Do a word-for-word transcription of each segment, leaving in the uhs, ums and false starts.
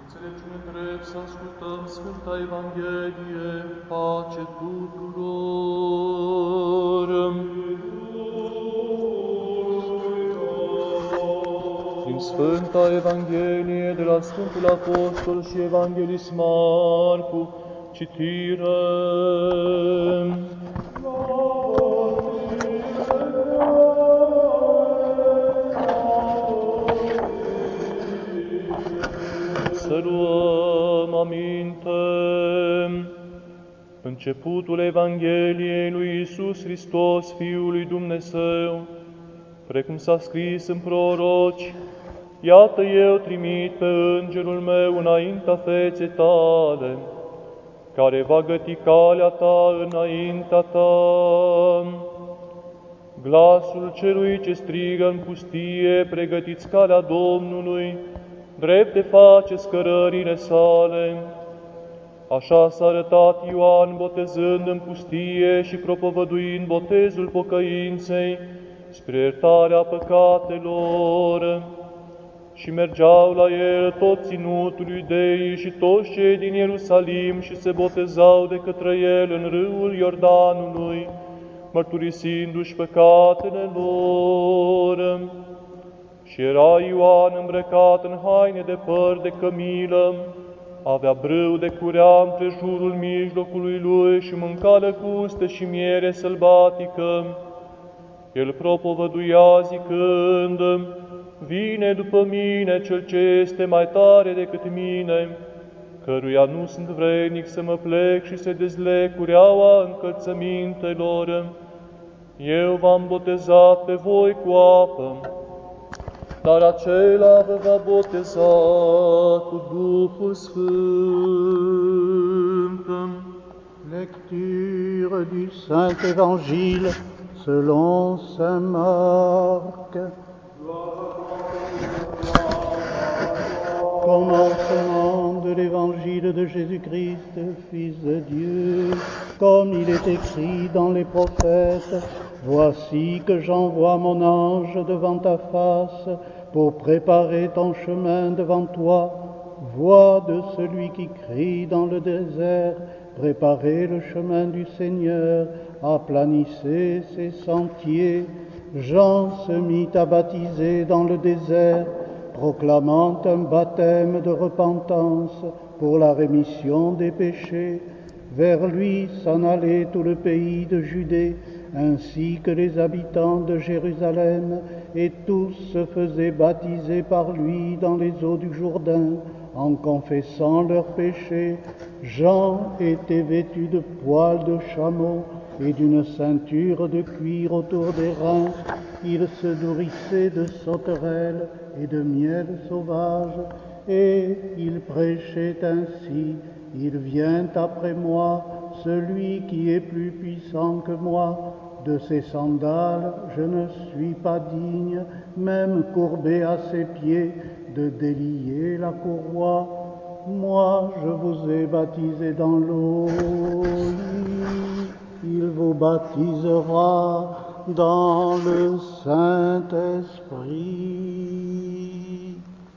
Înțelepciune drept să ascultăm Sfânta Evanghelie, pace tuturor. Din Sfânta Evanghelie de la Sfântul Apostol și Evanghelist Marcu, citire. Să luăm aminte. Începutul Evangheliei lui Iisus Hristos, Fiul lui Dumnezeu, precum s-a scris în proroci: Iată eu trimit pe îngerul meu înaintea feței tale, care va găti calea ta înaintea ta. Glasul celui ce strigă în pustie: pregătiți calea Domnului, drepte faceți cărările sale. Așa s-a arătat Ioan botezând în pustie și propovăduind botezul pocăinței spre iertarea păcatelor. Și mergeau la el tot ținutul Iudeii și toți cei din Ierusalim și se botezau de către el în râul Iordanului, mărturisindu-și păcatele lor. Și era Ioan îmbrăcat în haine de păr de cămilă, avea brâu de curea împrejurul mijlocului lui și mânca lăcuste și miere sălbatică. El propovăduia zicând: Vine după mine cel ce este mai tare decât mine, căruia nu sunt vrednic să mă plec și să dezleg cureaua încălțămintelor. Eu v-am botezat pe voi cu apă, dar acela vă va boteza cu Duhul Sfânt. Lecture du Saint Évangile selon Saint Marc. Commencement de l'Évangile de Jésus-Christ, Fils de Dieu, comme il est écrit dans les prophètes: Voici que j'envoie mon ange devant ta face pour préparer ton chemin devant toi. Voix de celui qui crie dans le désert: Préparez le chemin du Seigneur, aplanissez ses sentiers. Jean se mit à baptiser dans le désert, proclamant un baptême de repentance pour la rémission des péchés. Vers lui s'en allait tout le pays de Judée, ainsi que les habitants de Jérusalem, et tous se faisaient baptiser par lui dans les eaux du Jourdain, en confessant leurs péchés. Jean était vêtu de poils de chameau et d'une ceinture de cuir autour des reins. Il se nourrissait de sauterelles et de miel sauvage, et il prêchait ainsi: Il vient après moi, celui qui est plus puissant que moi. De ses sandales je ne suis pas digne, même courbé à ses pieds, de délier la courroie. Moi je vous ai baptisé dans l'eau, il vous baptisera dans le Saint-Esprit.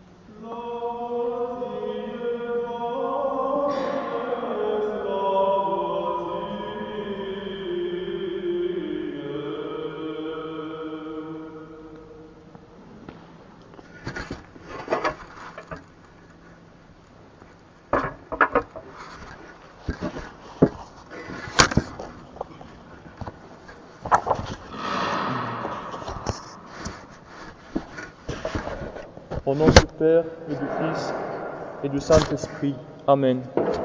Au nom du Père et du Fils et du Saint-Esprit. Amen.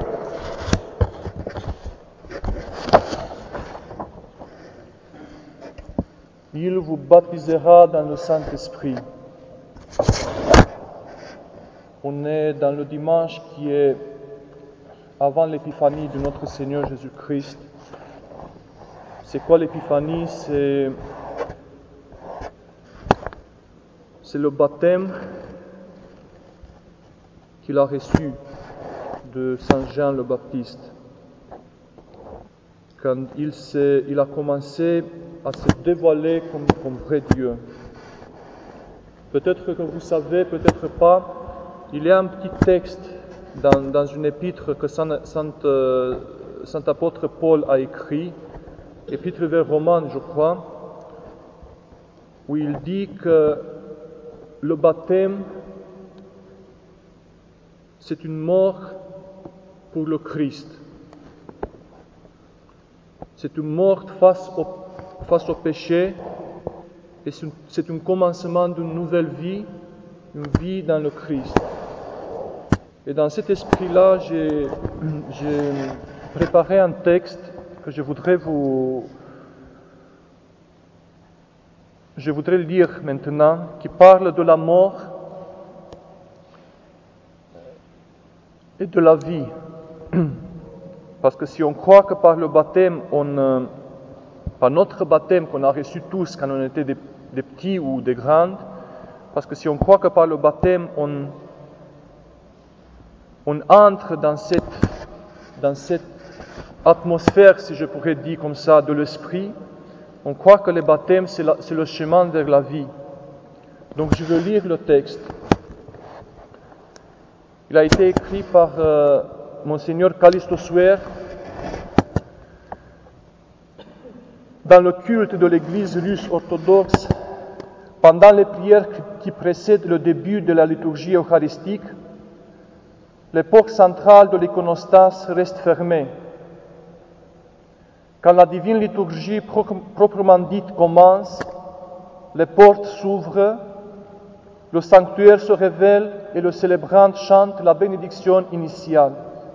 Il vous baptisera dans le Saint-Esprit. On est dans le dimanche qui est avant l'épiphanie de notre Seigneur Jésus-Christ. C'est quoi l'épiphanie? C'est, c'est le baptême qu'il a reçu de Saint Jean le Baptiste. Quand il, s'est, il a commencé à se dévoiler comme, comme vrai Dieu. Peut-être que vous savez, peut-être pas, il y a un petit texte dans, dans une épître que Saint, Saint, euh, Saint apôtre Paul a écrit, épître vers Romains, je crois, où il dit que le baptême, c'est une mort pour le Christ. C'est une mort face au, face au péché, et c'est un commencement d'une nouvelle vie, une vie dans le Christ. Et dans cet esprit-là, j'ai, j'ai préparé un texte que je voudrais vous, je voudrais lire maintenant, qui parle de la mort et de la vie. Parce que si on croit que par le baptême, on, euh, par notre baptême qu'on a reçu tous quand on était des, des petits ou des grands, parce que si on croit que par le baptême, on, on entre dans cette, dans cette atmosphère, si je pourrais dire comme ça, de l'esprit, on croit que le baptême, c'est, la, c'est le chemin vers la vie. Donc je veux lire le texte. Il a été écrit par euh, Monseigneur Callisto Suer dans le culte de l'Église russe orthodoxe, pendant les prières qui précèdent le début de la liturgie eucharistique. Les portes centrales de l'iconostase restent fermées. Quand la divine liturgie proprement dite commence, les portes s'ouvrent, le sanctuaire se révèle et le célébrant chante la bénédiction initiale.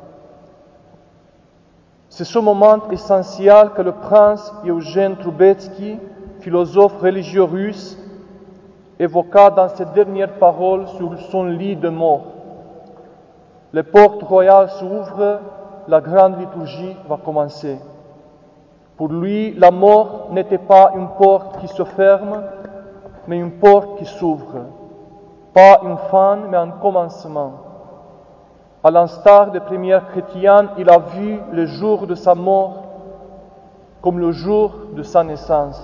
C'est ce moment essentiel que le prince Eugène Troubetski, philosophe religieux russe, évoqua dans ses dernières paroles sur son lit de mort. Les portes royales s'ouvrent, la grande liturgie va commencer. Pour lui, la mort n'était pas une porte qui se ferme, mais une porte qui s'ouvre. Pas une fin, mais un commencement. À l'instar des premiers chrétiens, il a vu le jour de sa mort comme le jour de sa naissance.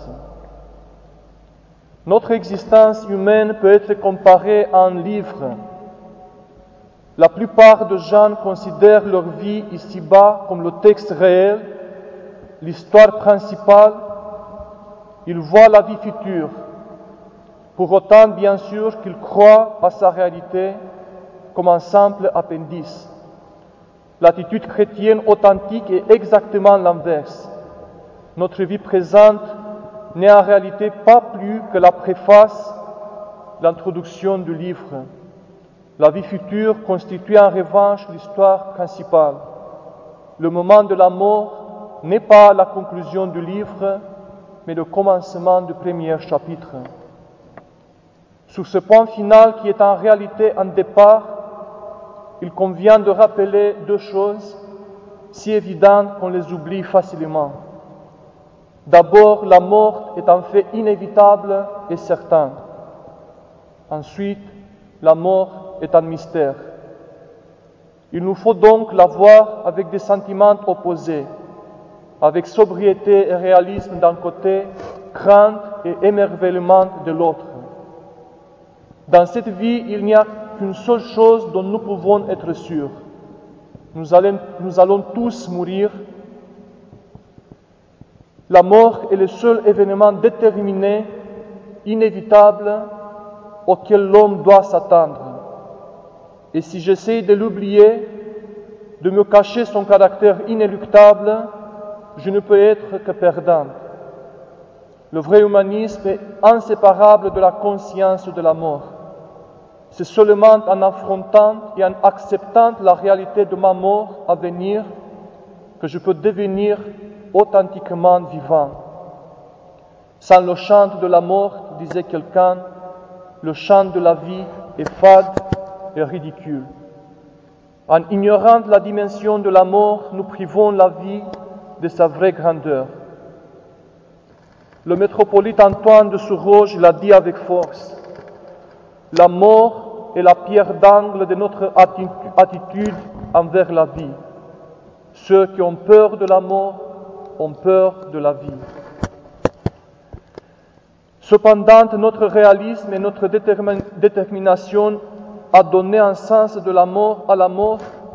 Notre existence humaine peut être comparée à un livre. La plupart des gens considèrent leur vie ici-bas comme le texte réel, l'histoire principale. Ils voient la vie future. Pour autant, bien sûr, qu'ils croient à sa réalité comme un simple appendice. L'attitude chrétienne authentique est exactement l'inverse. Notre vie présente n'est en réalité pas plus que la préface, l'introduction du livre. La vie future constitue en revanche l'histoire principale. Le moment de la mort n'est pas la conclusion du livre, mais le commencement du premier chapitre. Sur ce point final qui est en réalité un départ, il convient de rappeler deux choses si évidentes qu'on les oublie facilement. D'abord, la mort est un fait inévitable et certain. Ensuite, la mort est un mystère. Il nous faut donc la voir avec des sentiments opposés, avec sobriété et réalisme d'un côté, crainte et émerveillement de l'autre. Dans cette vie, il n'y a qu'une seule chose dont nous pouvons être sûrs. Nous allons, nous allons tous mourir. La mort est le seul événement déterminé, inévitable, auquel l'homme doit s'attendre. Et si j'essaie de l'oublier, de me cacher son caractère inéluctable, je ne peux être que perdant. Le vrai humanisme est inséparable de la conscience de la mort. C'est seulement en affrontant et en acceptant la réalité de ma mort à venir que je peux devenir authentiquement vivant. Sans le chant de la mort, disait quelqu'un, le chant de la vie est fade et ridicule. En ignorant la dimension de la mort, nous privons la vie de sa vraie grandeur. Le métropolite Antoine de Souroge l'a dit avec force. La mort est la pierre d'angle de notre attitude envers la vie. Ceux qui ont peur de la mort ont peur de la vie. Cependant, notre réalisme et notre détermination à donner un sens de la mort à la mort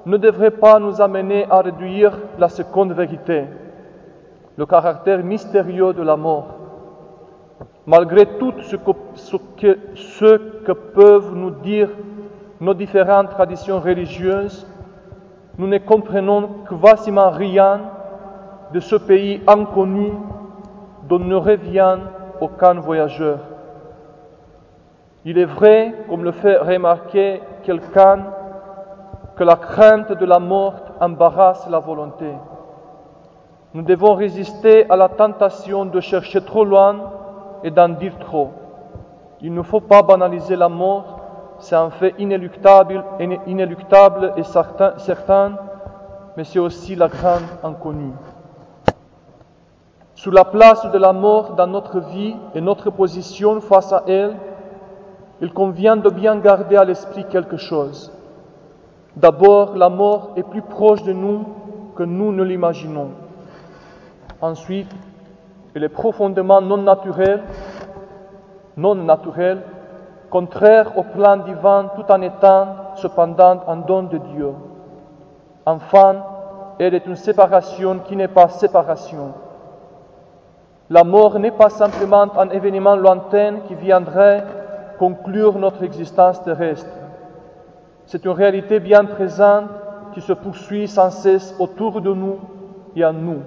ne devrait pas nous amener à réduire la seconde vérité, le caractère mystérieux de la mort. Malgré tout ce que, ce que, ce que peuvent nous dire nos différentes traditions religieuses, nous ne comprenons quasiment rien de ce pays inconnu dont ne revient aucun voyageur. Il est vrai, comme le fait remarquer quelqu'un, que la crainte de la mort embarrasse la volonté. Nous devons résister à la tentation de chercher trop loin et d'en dire trop. Il ne faut pas banaliser la mort, c'est un fait inéluctable, inéluctable et certain, certain, mais c'est aussi la grande inconnue. Sur la place de la mort dans notre vie et notre position face à elle, il convient de bien garder à l'esprit quelque chose. D'abord, la mort est plus proche de nous que nous ne l'imaginons. Ensuite, elle est profondément non naturelle, non naturelle, contraire au plan divin tout en étant cependant un don de Dieu. Enfin, elle est une séparation qui n'est pas séparation. La mort n'est pas simplement un événement lointain qui viendrait conclure notre existence terrestre. C'est une réalité bien présente qui se poursuit sans cesse autour de nous et en nous.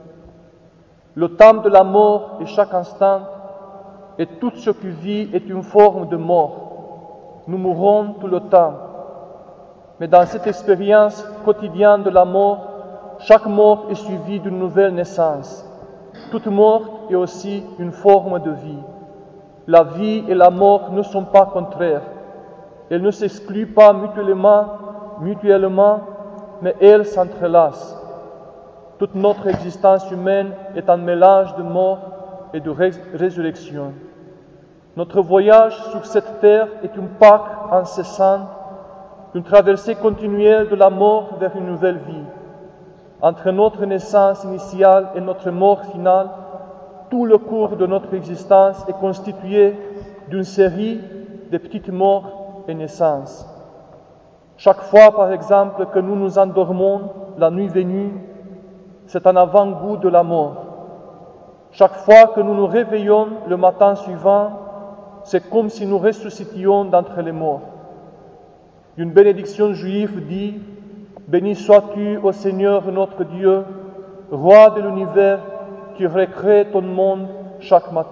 Le temps de la mort est chaque instant, et tout ce qui vit est une forme de mort. Nous mourrons tout le temps. Mais dans cette expérience quotidienne de la mort, chaque mort est suivie d'une nouvelle naissance. Toute mort est aussi une forme de vie. La vie et la mort ne sont pas contraires. Elles ne s'excluent pas mutuellement, mutuellement, mais elles s'entrelacent. Toute notre existence humaine est un mélange de mort et de rés- résurrection. Notre voyage sur cette terre est une Pâque incessante, une traversée continuelle de la mort vers une nouvelle vie. Entre notre naissance initiale et notre mort finale, tout le cours de notre existence est constitué d'une série de petites morts et naissances. Chaque fois, par exemple, que nous nous endormons la nuit venue, c'est un avant-goût de la mort. Chaque fois que nous nous réveillons le matin suivant, c'est comme si nous ressuscitions d'entre les morts. Une bénédiction juive dit « Béni sois-tu, ô Seigneur notre Dieu, Roi de l'univers, qui recrée ton monde chaque matin. »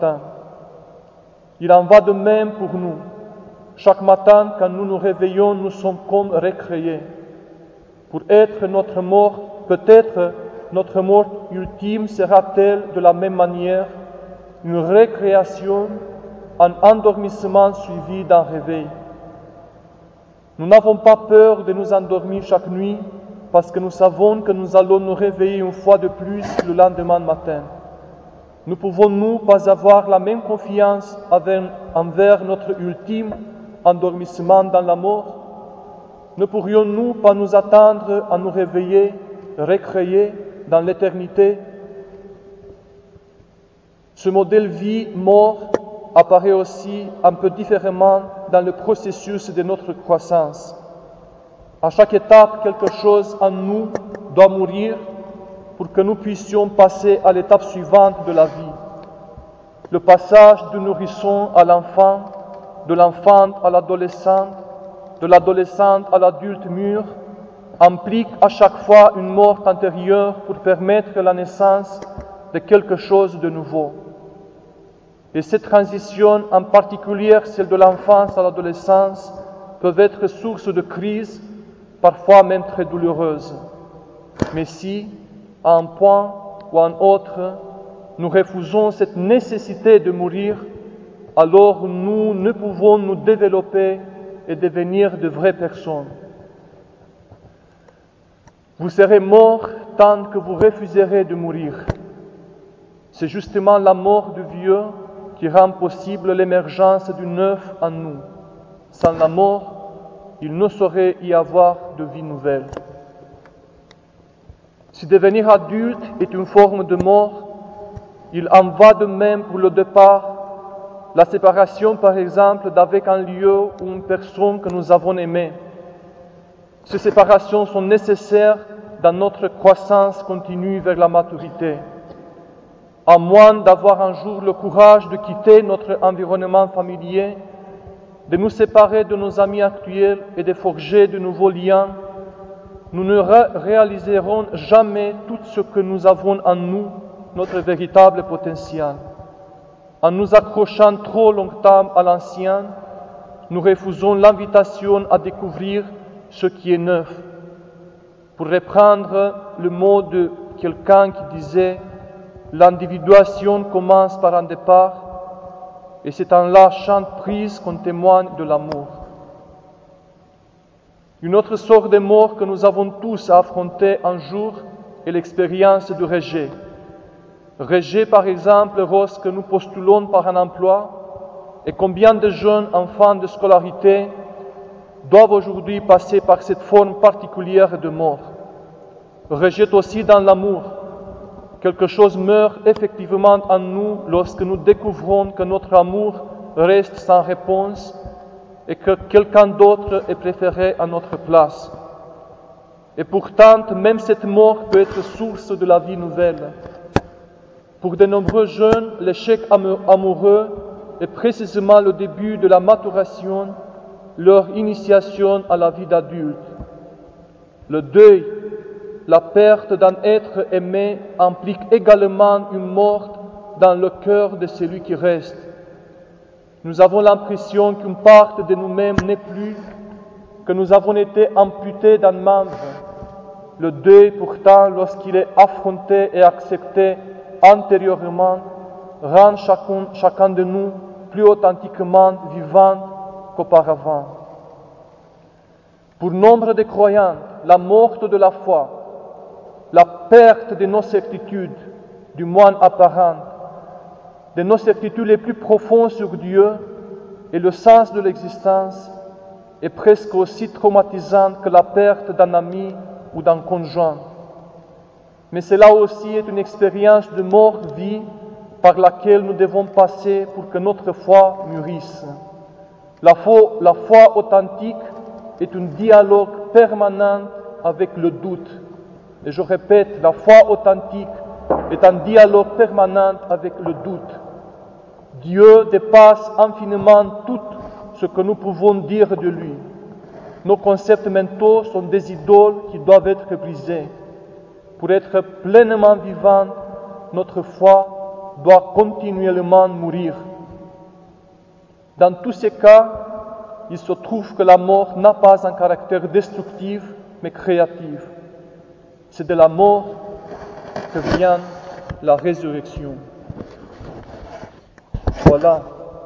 Il en va de même pour nous. Chaque matin, quand nous nous réveillons, nous sommes comme recréés. Pour être notre mort, peut-être notre mort ultime sera-t-elle de la même manière une récréation, un endormissement suivi d'un réveil. Nous n'avons pas peur de nous endormir chaque nuit parce que nous savons que nous allons nous réveiller une fois de plus le lendemain matin. Ne pouvons-nous pas avoir la même confiance envers notre ultime endormissement dans la mort? Ne pourrions-nous pas nous attendre à nous réveiller, recréer dans l'éternité? Ce modèle vie-mort apparaît aussi un peu différemment dans le processus de notre croissance. À chaque étape, quelque chose en nous doit mourir pour que nous puissions passer à l'étape suivante de la vie. Le passage du nourrisson à l'enfant, de l'enfant à l'adolescent, de l'adolescent à l'adulte mûr, implique à chaque fois une mort intérieure pour permettre la naissance de quelque chose de nouveau. Et ces transitions, en particulier celle de l'enfance à l'adolescence, peuvent être source de crises, parfois même très douloureuses. Mais si, à un point ou à un autre, nous refusons cette nécessité de mourir, alors nous ne pouvons nous développer et devenir de vraies personnes. Vous serez morts tant que vous refuserez de mourir. C'est justement la mort du vieux qui rend possible l'émergence du neuf en nous. Sans la mort, il ne saurait y avoir de vie nouvelle. Si devenir adulte est une forme de mort, il en va de même pour le départ, la séparation par exemple d'avec un lieu ou une personne que nous avons aimée. Ces séparations sont nécessaires dans notre croissance continue vers la maturité. À moins d'avoir un jour le courage de quitter notre environnement familier, de nous séparer de nos amis actuels et de forger de nouveaux liens, nous ne ré- réaliserons jamais tout ce que nous avons en nous, notre véritable potentiel. En nous accrochant trop longtemps à l'ancien, nous refusons l'invitation à découvrir ce qui est neuf. Pour reprendre le mot de quelqu'un qui disait « L'individuation commence par un départ et c'est en lâchant prise qu'on témoigne de l'amour. » Une autre sorte de mort que nous avons tous à affronter un jour est l'expérience du rejet. Rejet, par exemple, lorsque nous postulons par un emploi, et combien de jeunes enfants de scolarité doivent aujourd'hui passer par cette forme particulière de mort. Rejet aussi dans l'amour. Quelque chose meurt effectivement en nous lorsque nous découvrons que notre amour reste sans réponse et que quelqu'un d'autre est préféré à notre place. Et pourtant, même cette mort peut être source de la vie nouvelle. Pour de nombreux jeunes, l'échec amoureux est précisément le début de la maturation, leur initiation à la vie d'adulte. Le deuil, la perte d'un être aimé implique également une mort dans le cœur de celui qui reste. Nous avons l'impression qu'une part de nous-mêmes n'est plus, que nous avons été amputés d'un membre. Le deuil, pourtant, lorsqu'il est affronté et accepté antérieurement, rend chacun, chacun de nous plus authentiquement vivant qu'auparavant. Pour nombre de croyants, la mort de la foi, la perte de nos certitudes, du moins apparentes, de nos certitudes les plus profondes sur Dieu et le sens de l'existence est presque aussi traumatisante que la perte d'un ami ou d'un conjoint. Mais cela aussi est une expérience de mort-vie par laquelle nous devons passer pour que notre foi mûrisse. La foi, la foi authentique est un dialogue permanent avec le doute. Et je répète, la foi authentique est un dialogue permanent avec le doute. Dieu dépasse infiniment tout ce que nous pouvons dire de lui. Nos concepts mentaux sont des idoles qui doivent être brisés. Pour être pleinement vivant, notre foi doit continuellement mourir. Dans tous ces cas, il se trouve que la mort n'a pas un caractère destructif, mais créatif. C'est de la mort que vient la résurrection. Voilà.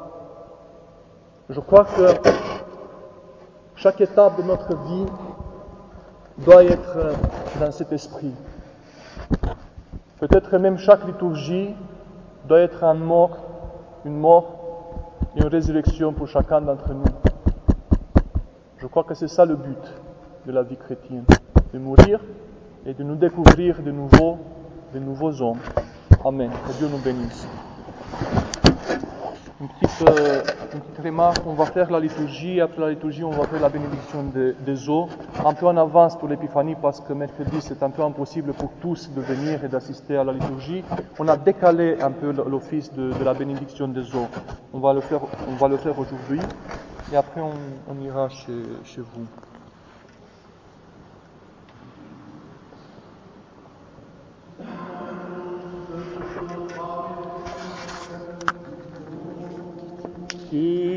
Je crois que chaque étape de notre vie doit être dans cet esprit. Peut-être même chaque liturgie doit être un mort, une mort et une résurrection pour chacun d'entre nous. Je crois que c'est ça le but de la vie chrétienne, de mourir et de nous découvrir de nouveaux, de nouveaux hommes. Amen. Que Dieu nous bénisse. Une petite, euh, une petite remarque, on va faire la liturgie, après la liturgie on va faire la bénédiction de, des eaux, un peu en avance pour l'épiphanie parce que mercredi c'est un peu impossible pour tous de venir et d'assister à la liturgie. On a décalé un peu l'office de, de la bénédiction des eaux. On va le faire, on va le faire aujourd'hui et après on, on ira chez, chez vous. Qui